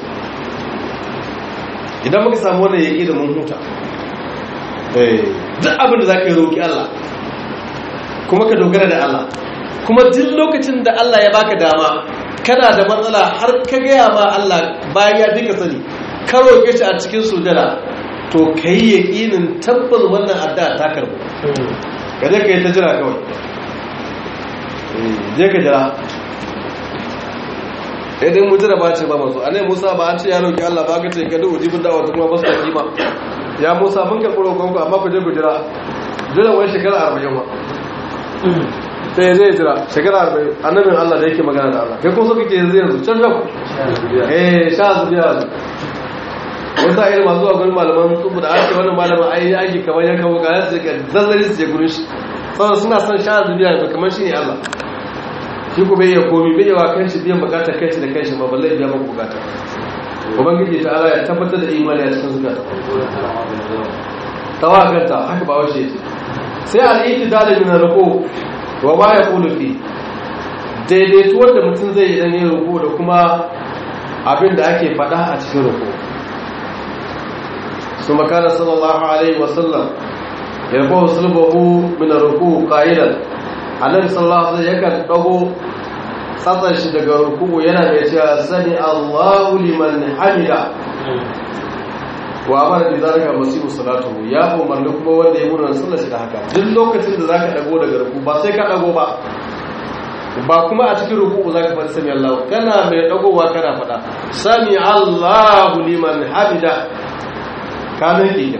idan muka samu wannan yake da mun huta duk abin da zaka yi roki Allah kuma ka dogara da Allah kuma duk lokacin da Allah ya baka dama kana da matsala har ka gaya ma Allah bayan ya duka sani ka roke shi a cikin sujada to kai yaqinin tabbas wannan addu'a ta karbu kaje kai ta jira kawai je ka jira idan mujira ba ce ba masu anai Musa ba an ce ya roki Allah ba ka ce ka duji bin dawa kuma ba su kima ya Musa mun karɓi roƙon ku amma ku je ku jira wani shekara 40 ba sai zai jira shekara 40 annabin Allah da yake magana da Allah kai ko so kake yanzu can da sha zubiya wata irin masu zuwa gurin malaman tsubu da ake wannan malaman ai ake kamar ya kawo kayan su ka zazzari su je gurin shi saboda suna son sha zubiya da kamar shi ne Allah shi ku bai iya komi bai yawa kan shi biyan bukatar kai shi da kai shi ma balle biya maka bukata ubangiji ta Allah ya tabbatar da imani a cikin zukata tawakkalta haka ba wace ce sai al-i'tidal min ar-ruku wa ma yaqulu fi daidaituwar da mutum zai idan ya ruku da kuma abin da ake faɗa a cikin ruku ثم كان صلى الله عليه وسلم يرفع صلبه من الركوع قائلا النبي صلى الله عليه وسلم yakan dago tsatsan shi daga ruku yana mai cewa sani Allahu liman hamida wa amara bi zalika masihu salatuhu ya umarni kuma wanda ya murna sallar shi da haka duk lokacin da zaka dago daga ruku ba sai ka dago ba kuma a cikin ruku zaka fara sami Allah kana mai dagowa kana fada sami Allahu liman hamida kanin ƙiƙa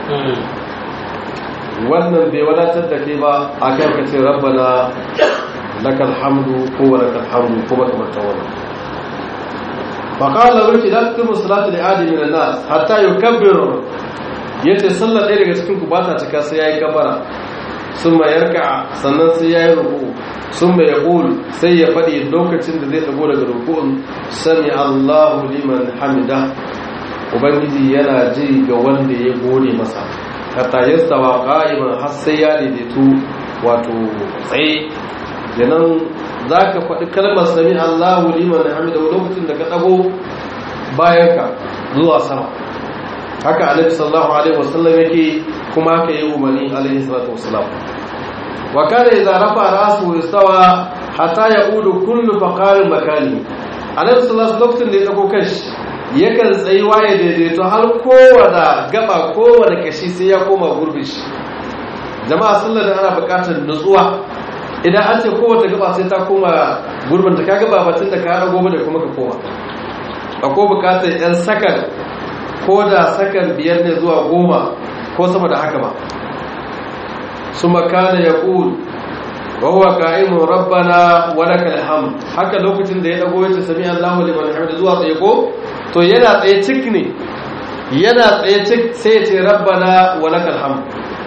wannan bai wadatar da ke ba a kan ka ce rabbana lakal hamdu ko wa lakal hamdu kuma kamar ta wannan faƙalar rufi da tumu salatu da adi min nas hatta yukabbiru yace sallar ɗaya daga cikin ku ba ta cika sai yayi kabara sun ma yarka sannan sai yayi ruku sun ma yaqul sai ya faɗi lokacin da zai dago daga ruku'un sami Allahu liman hamida ubangiji yana ji ga wanda ya gode masa hatta yastawa qa'iman har sai ya daidaitu wato tsaye kenan zaka faɗi kalmar sami Allahu liman hamida lokacin da ka dago bayanka zuwa sama haka Annabi sallallahu alaihi wasallam yake kuma haka yi umarni alaihi salatu wassalam wa kana idza rafa ra'su istawa hatta yaudu kullu faqarin makani Annabi sallallahu alaihi lokacin da ya dago kanshi yakan tsayuwa ya daidaito har kowane gaba kowane kashi sai ya koma gurbin shi jama'a sallar da ana bukatar nutsuwa idan an ce kowace gaba sai ta koma gurbin ta kaga babatun da ka haɗa goma da kuma ka koma akwai bukatar yan sakan ko da sakan 5 ne zuwa 10 ko sama da haka ba su makana ya ƙul wahuwa ka'imun rabbana walakal hamd haka lokacin da ya dago yace sami Allahu liman hamd zuwa tsaye ko to yana tsaye cik ne yana tsaye cik sai ya ce rabbana walakal hamd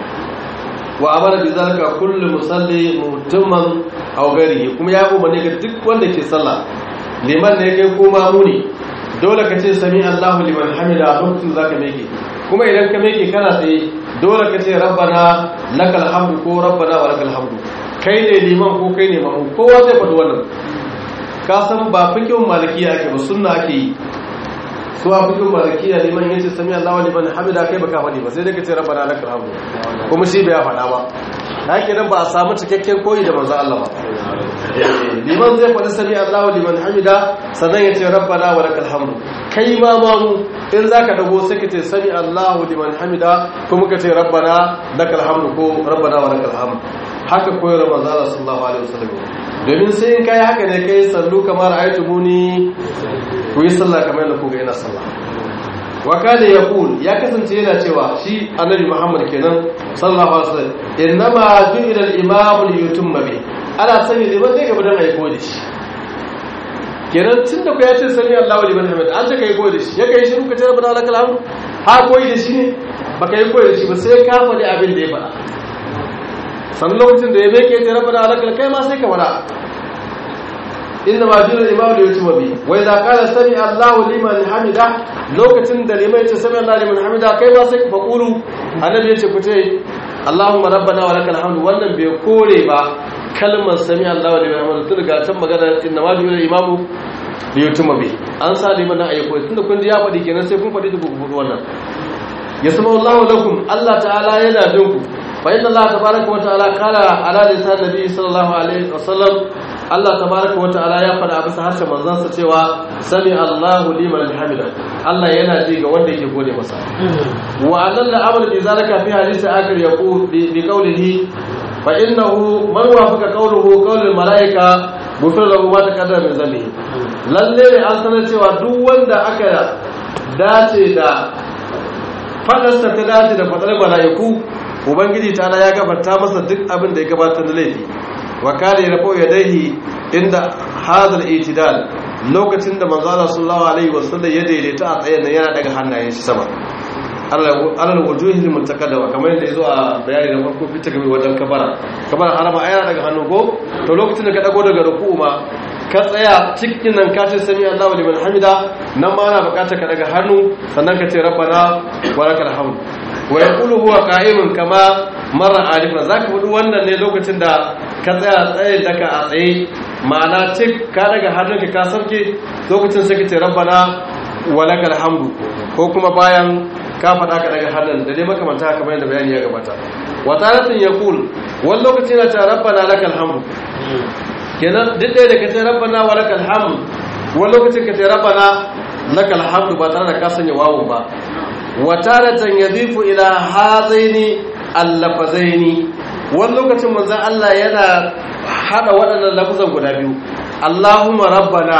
wa amara bi zalika kullu musalli mutamman aw ghairihi kuma ya umarni ga duk wanda ke sallah liman ne kai kuma muni dole ka ce sami Allahu liman hamida lokacin zaka meke kuma idan ka meke kana tsaye dole ka ce rabbana lakal hamdu ko rabbana walakal hamdu kai ne liman ko kai ne mamu kowa zai faɗi wannan ka san ba fikin malikiya ake ba sunna ake yi su a fikin malikiya liman yace sami Allahu liman hamida kai baka faɗi ba sai dai ka ce rabbana lakal hamdu kuma shi bai faɗa ba haka nan ba a samu cikakken koyi da manzo Allah ba liman zai faɗi sami Allahu liman hamida sannan ya ce rabbana wa lakal hamdu kai ma mamu in zaka dago sai ka ce sami Allahu liman hamida kuma ka ce rabbana lakal hamdu ko rabbana wa lakal hamdu haka koyar manzo Allah sallallahu alaihi wasallam domin sai in kai haka ne kai sallu kamar aytumuni ku yi sallah kamar yadda kuga ina sallah wa kana yaqul ya kasance yana cewa shi annabi Muhammad kenan sallallahu alaihi wasallam innama ju'ila al-imam li yutimma bi ana sani liman dai gaba dan aiko da shi kenan tunda ku ya ce sami Allahu liman hamid an ta kai koyi da shi ya kai shi ruka ce rabbana lakal hamd ha koyi da shi ne baka yi koyi da shi ba sai ka faɗi abin da ya faɗa sannan lokacin da ya meke ce rabbana lakal kai ma sai ka wada inna ma jira imamu da yutuba bi wa idza qala sami Allahu liman hamida lokacin da liman ya ce sami Allahu liman hamida kai ma sai fa qulu annabi ya ce ku ce Allahumma rabbana wa lakal hamdu wannan bai kore ba kalmar sami Allahu liman hamida tun daga can magana inna ma jira imamu da yutuba bi an sa liman na ayyuko tunda kun ji ya faɗi kenan sai kun faɗi duk wannan yasma Allahu lakum Allah ta'ala yana dinku fa inna Allah tabaaraka wa ta'ala qala ala lisan nabi sallallahu alaihi wasallam Allah tabaaraka wa ta'ala ya fada bisa harshen manzon sa cewa sami Allahu liman hamida Allah yana ji ga wanda yake gode masa wa anna amru bi zalika fi hadisi akhir yaqul bi qawlihi fa innahu man wafaqa qawluhu qawlul malaika ghufira lahu ma taqaddama min dhanbihi lalle ne an sanar cewa duk wanda aka dace da fadarsa ta dace da fadar malaiku ubangiji ta ya gafarta masa duk abin da ya gabatar da laifi wa kana yarfa'u yadayhi inda hadal itidal lokacin da manzo Allah sallallahu alaihi wasallam ya daidaita a tsayen nan yana daga hannayen shi sama alal wujuhil muntaqaddawa kamar yadda yazo a bayani da farko fita game wajen kabara harama ayana daga hannu go to lokacin da ka dago daga ruku'u ma ka tsaya cikin nan ka ce sami Allahu liman hamida nan ma ana bukatar ka daga hannu sannan ka ce rabbana walakal hamd wa yaqulu huwa qa'imun kama marra alifna zaka fudu wannan ne lokacin da ka tsaya tsaye daga a tsaye ma'ana cik ka daga hannunka ka sarke lokacin sai ka ce rabbana walakal hamdu ko kuma bayan ka faɗa ka daga hannun da dai makamanta haka bayan da bayani ya gabata wa taratin yaqul wani lokacin na ce rabbana lakal hamdu kenan duk ɗaya da ka ce rabbana walakal hamdu wani lokacin ka ce rabbana lakal hamdu ba tare da ka sanya wawun ba wa taratan yadifu ila hadaini allafazaini wani lokacin manzon Allah yana hada waɗannan lafuzan guda biyu Allahumma rabbana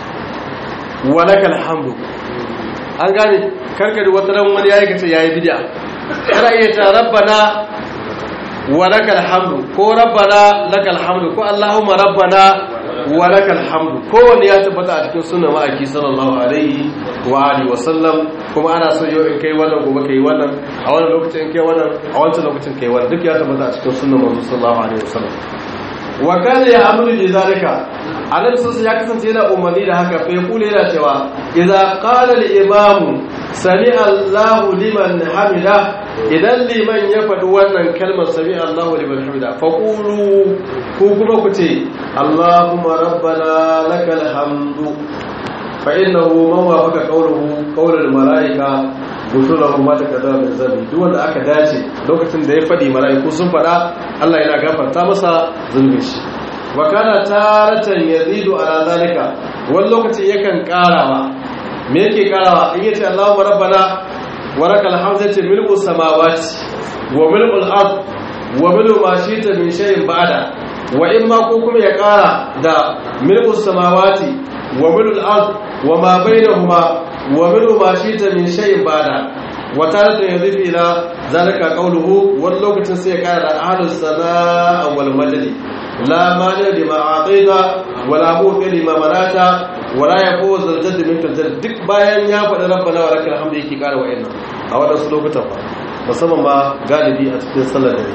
walakal hamdu an gane karkari wata ran wani yayi kace yayi bid'a kana iya ta rabbana walakal hamdu ko rabbana lakal hamdu ko Allahumma rabbana walakal hamdu kowanne ya tabbata a cikin sunnar ma'aiki sallallahu alaihi wa alihi wa sallam kuma ana so yau in kai wannan gobe kai wannan a wannan lokacin in kai wannan a wancan lokacin kai wannan duk ya tabbata a cikin sunnar manzo sallallahu alaihi wa sallam wa kana ya amru bi zalika annabi sallallahu ya kasance yana umarni da haka fa yaqulu yana cewa idza qala al imam sami Allahu liman hamida idan liman ya faɗi wannan kalmar sami Allahu liman hamida fa qulu ku kuma ku ce Allahumma rabbana lakal hamdu fa innahu man wafaqa qawluhu qawlul malaika gusulahu ma taqaddama min zambi duk wanda aka dace lokacin da ya faɗi malaiku sun faɗa Allah yana gafarta masa zulmin shi wa kana taratan yazidu ala zalika wani lokaci yakan karawa me yake karawa in yace Allahumma rabbana wa lakal hamdu milku samawati wa milku al-ard wa milku ma shita min shay'in ba'da wa imma ko kuma ya kara da milku samawati wa milku al-ard wa ma bainahuma wa milku ma shita min shay'in ba'da wa taratan yazidu ila zalika qawluhu wani lokacin sai ya kara da ahlus sanaa wal madadi لا مانع لما أعطيت ولا موت لما منعت ولا يفوز الجد منك الجد duk bayan ya faɗi rabbana wa lakal hamdu yake ƙara wa'annan a wadansu lokutan ba musamman ma galibi a cikin sallar dare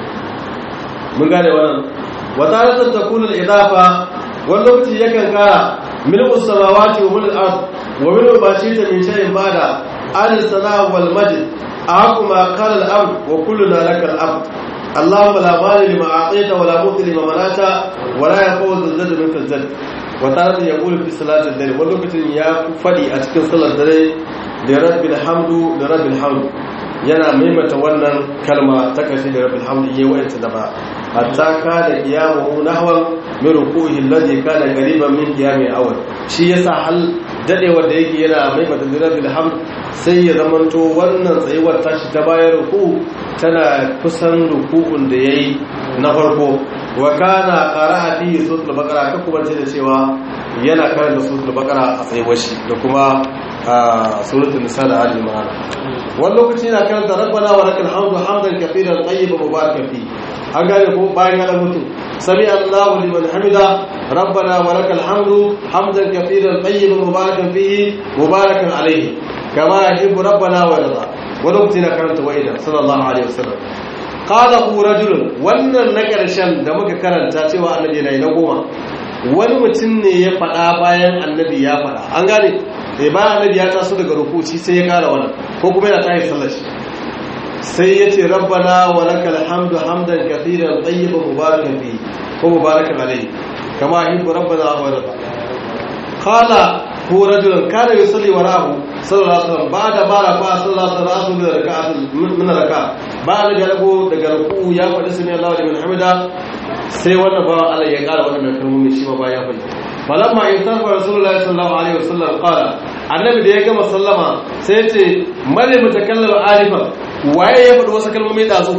mun gane wannan wataratan takunu al-idafa wani lokaci yakan ƙara milku samawati wa milku al-ard wa milku ma shita min shay'in ba'da al-sana wal majd ahquma qala al-abd wa kulluna lakal abd اللهم لا مانع لما أعطيت ولا مؤتي لما منعت ولا يفوز الجد منك الجد وتارة يقول في صلاة الليل ولوكة يا فدي أتكن صلاة الليل لرب الحمد لرب الحمد yana maimaita wannan kalma ta kashi da rabbil hamd yayi wa'anta da ba hatta kana qiyamu nahwan min ruku'ihi alladhi kana qariban min qiyami awwal shi yasa hal dadewar da yake yana maimaita da rabbil hamd sai ya zamanto wannan tsayuwar tashi ta bayan ruku tana kusan ruku'un da yayi na farko wa kana qara'a fi suratul baqara ka kuma ce da cewa yana karanta suratul baqara a tsayuwar shi da kuma suratul nisa da ali imran wani lokaci yana karanta rabbana wa lakal hamdu hamdan kathiran tayyiban mubarakan fi an gane ko bayan ya mutu sami Allahu liman hamida rabbana wa lakal hamdu hamdan kathiran tayyiban mubarakan fihi mubarakan alayhi kama yuhibbu rabbana wa yarda wani lokaci yana karanta wa'ida sallallahu alaihi wasallam qala rajulun wannan na karshen da muka karanta cewa annabi yana na goma wani mutum ne ya faɗa bayan annabi ya faɗa an gane bayan annabi ya taso daga rukuci sai ya kara wannan ko kuma yana tashi sallar shi sai ya ce rabbana wa lakal hamdu hamdan kathiran tayyiban mubarakan fi ko mubarakan alayhi kama yuhibbu rabbana wa yarda qala huwa rajulun kana yusalli wara'ahu sallallahu alaihi wasallam ba'da ma rafa sallallahu alaihi wasallam min raka'a ba'da ya dago daga ruku ya faɗi sami Allahu liman hamida sai wannan ba Allah ya ƙara wannan kalmomi shi ma ba ya faɗi falamma intafa rasulullahi sallallahu alaihi wasallam qala annabi da ya gama sallama sai ya ce mali mutakallim alifan waye ya faɗi wasu kalmomi dazu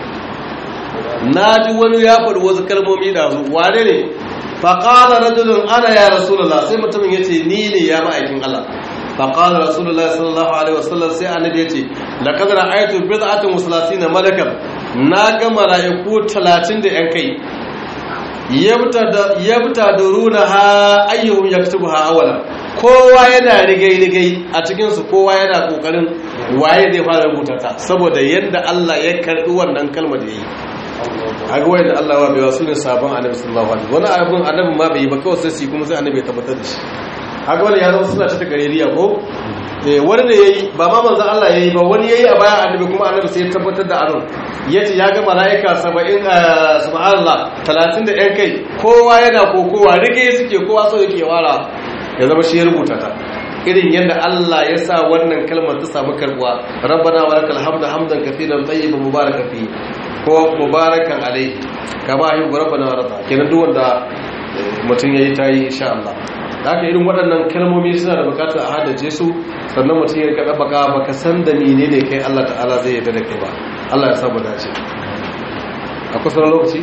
naji wani ya faɗi wasu kalmomi dazu wane ne faqala rajulun ana ya rasulullah sai mutumin yace ni ne ya ma'aikin Allah faqala rasulullah sallallahu alaihi wasallam sai annabi yace laqad ra'aytu bid'atan wa 30 malakan naga malaiku 30 da yan kai yabta da runa ha ayyuhum yaktubuha awwalan kowa yana rigai a cikin su kowa yana kokarin waye zai fara rubuta ta saboda yanda Allah ya karbi wannan kalmar da yayi kaga wanda Allah wa bai wasu ne sabon annabi sallallahu alaihi wani abun annabi ma bai yi ba kawai sai kuma sai annabi ya tabbatar da shi kaga wani ya zama suna ta gareriya ko wani ne yayi ba ma manzon Allah yayi ba wani yayi a bayan annabi kuma annabi sai ya tabbatar da aron yace ya ga malaika 70 subhanallah 30 da yan kai kowa yana kokowa rige suke kowa so yake wara ya zama shi ya rubuta ta irin yadda Allah ya sa wannan kalmar ta samu karbuwa rabbana wa lakal hamdu hamdan kathiran tayyiban mubarakan fi ko mubarakan alaihi kama yi rabbana wa rada kenan duk wanda mutum yayi tayi insha Allah haka irin waɗannan kalmomi suna da bukatar a haddace su sannan mutum ya rika baka san da menene kai Allah ta'ala zai yarda da kai ba Allah ya samu dace a kusan lokaci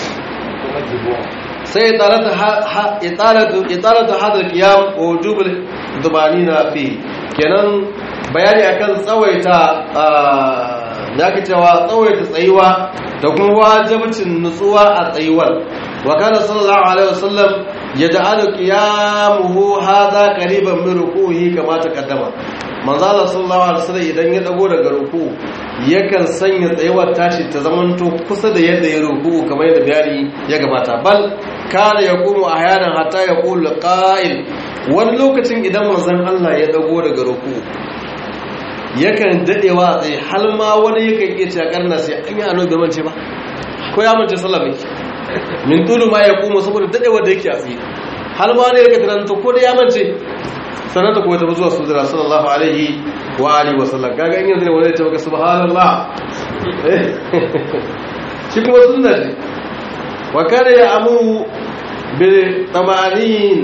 sai italatu hadar qiyam wa wujubul dumanina fi kenan bayani akan tsawaita zaka cewa tsawaita tsayuwa da kuma wajibcin nutsuwa a tsayuwar wa kana sallallahu alaihi wasallam yaj'alu qiyamuhu hadha qariban min rukuhi kama taqaddama manzo Allah sallallahu alaihi wasallam idan ya dago daga ruku yakan sanya tsayuwar tashi ta zamanto kusa da yadda ya ruku kamar yadda bayani ya gabata bal kana yaqumu ahyanan hatta yaqul qa'il wani lokacin idan manzon Allah ya dago daga ruku yakan dadewa tsaye har ma wani yakan iya cewa karna sai an yi annabi bai mance ba ko ya mance sallah ne min tulu ma yaqumu saboda dadewa da yake a tsaye har ma ne yake tunanta ko da ya mance sanar da kuma ta zuwa sujada sallallahu alaihi wa alihi wa sallam kaga in yanzu ne wani ya ce maka subhanallah shi kuma sunna ce wa kana ya amuru bil tamanin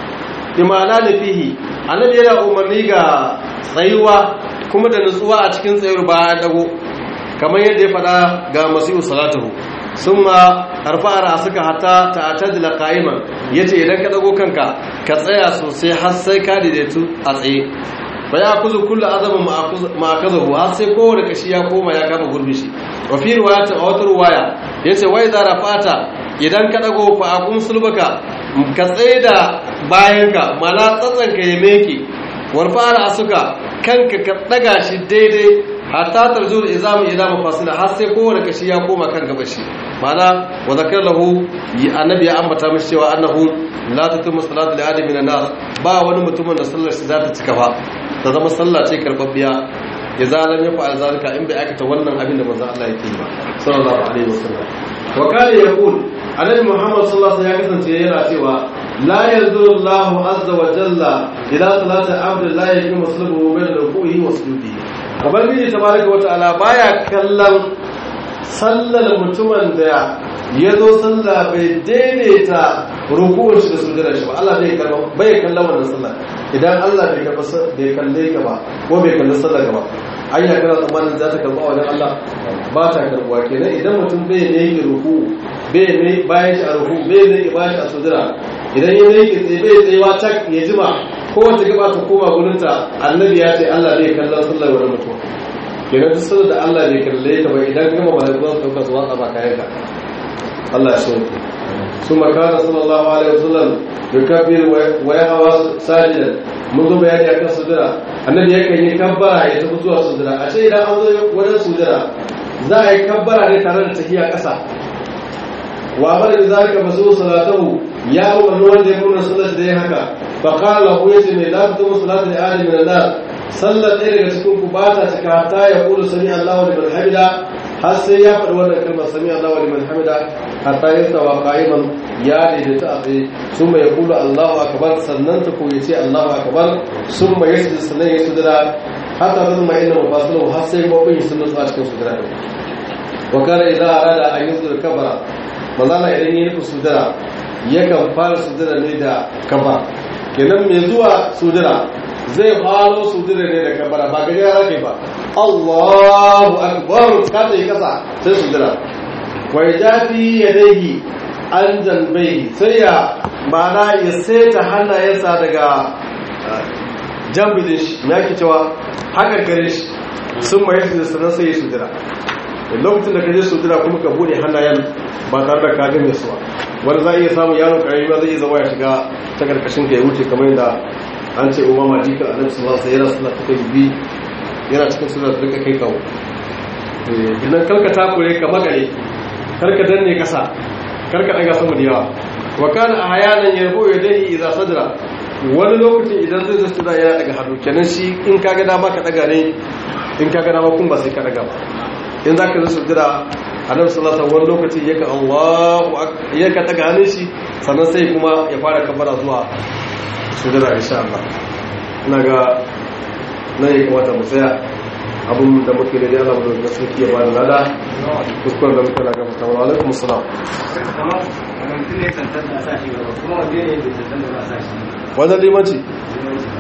imanan fihi annabi yana umarni ga tsayuwa kuma da nutsuwa a cikin tsayuwar bayan dago kamar yadda ya faɗa ga masihu salatuhu summa arfa'a ra'saka hatta ta'tadila qa'iman yace idan ka dago kanka ka tsaya sosai har sai ka daidaitu a tsaye baya kuzu kullu azamin ma'akazahu har sai kowane kashi ya koma ya kama gurbi shi wa fi riwayatin a wata riwaya yace wai za rafata idan ka dago fa akum sulbaka ka tsaye da bayanka mana tsatsanka ya meke warfa ra'suka kanka ka daga shi daidai hatta tarjul izamu ila mafasila har sai kowane kashi ya koma kan gaba shi mana wa zakar lahu annabi ya ambata mishi cewa annahu la tatumu salatu li adam min an-nas ba wani mutumin da sallar shi za ta cika ba ta zama sallah ce karbabbiya idza lam yaf'al zalika in bai aikata wannan abin da manzo Allah yake yi ba sallallahu alaihi wasallam wa kana yaqul annabi Muhammad sallallahu alaihi wasallam ya kasance yana cewa la yanzuru Allahu azza wa jalla ila salati abdi la yaqimu salluhu bayna ruku'ihi wa sujudihi ubangiji tabaraka wa ta'ala baya kallon sallar mutumin da ya zo sallah bai daidaita ruku'un shi da sujudar shi ba Allah bai kallon wannan sallah idan Allah bai kalle ka ba ko bai kalli sallar ka ba ai ya kana tsammanin za ta karba wajen Allah ba ta karbuwa kenan idan mutum bai ne yake ruku bai ne bayan shi a ruku bai ne yake bayan shi a sujudar idan ya ne yake bai tsayewa tak ya jima ko wata gaba ta koma gurin ta annabi ya ce Allah bai kallon sallar wani mutum kenan duk sallar da Allah bai kalle ta ba idan gama malaikun su dauka su watsa ba kayan ka Allah ya sauke ثم كان صلى الله عليه وسلم يكبر ويهوى ساجدا منذ بيان akan sujada annabi yakan yi kabbara ya tafi zuwa sujada a sai idan an zo wajen sujada za a yi kabbara ne tare da tahiya ƙasa wa amara bi zalika masu salatahu ya umarni wanda ya nuna sallar da ya haka fa qala lahu yace mai la tumu salatu li ali min an-nas sallar ɗaya daga cikin ku ba ta cika ta ya kulu sami Allahu liman hamida har sai ya faɗi wannan kalmar sami Allahu liman hamida hatta ya tsawa qa'iman ya daidaita a tsaye summa yaqulu Allahu akbar sannan ta koyi ce Allahu akbar summa yasjudu sannan ya sujada hatta zama inna mafasilu har sai mabin sun nutsa cikin sujada wa kana idza arada an yusjud kabara manzala idan yi nufin sujada yakan fara sujada ne da kabara kenan mai zuwa sujada zai faro sujada ne da kabara ba ga yara kai ba Allahu akbar kada yi kasa sai sujada wa yajafi yadayhi an janbayhi sai ya mana ya seta hannayensa daga jambidin shi me yake cewa haka gare shi sun mai da sanan sai ya sujada lokacin da ka je sujada kuma ka bude hannayen ba tare da ka game su ba wanda za a iya samun yaro karami ba zai zama ya shiga ta karkashin ka ya wuce kamar yadda an ce umama jikar annabi sallallahu alaihi wasallam suna ta bi yana cikin suna da rika kai kawo idan kalka takure ka magare karka danne kasa karka daga sama da yawa wa kana ahyanan yarbu yadayhi idza sadra wani lokacin idan zai zasu da yana daga hannu kenan shi in kaga dama ka daga ne in kaga dama kun ba sai ka daga ba in za ka zo sujjada annabi sallallahu alaihi wasallam wani lokaci yake Allahu akbar yake daga hannun shi sannan sai kuma ya fara kabbara zuwa sujjada insha Allah ina ga nan ya kamata mu tsaya abun da muke da Allah mu da sarki ya ba da lada kuskuren da muke na gaba ta wa alaikum assalam wannan limanci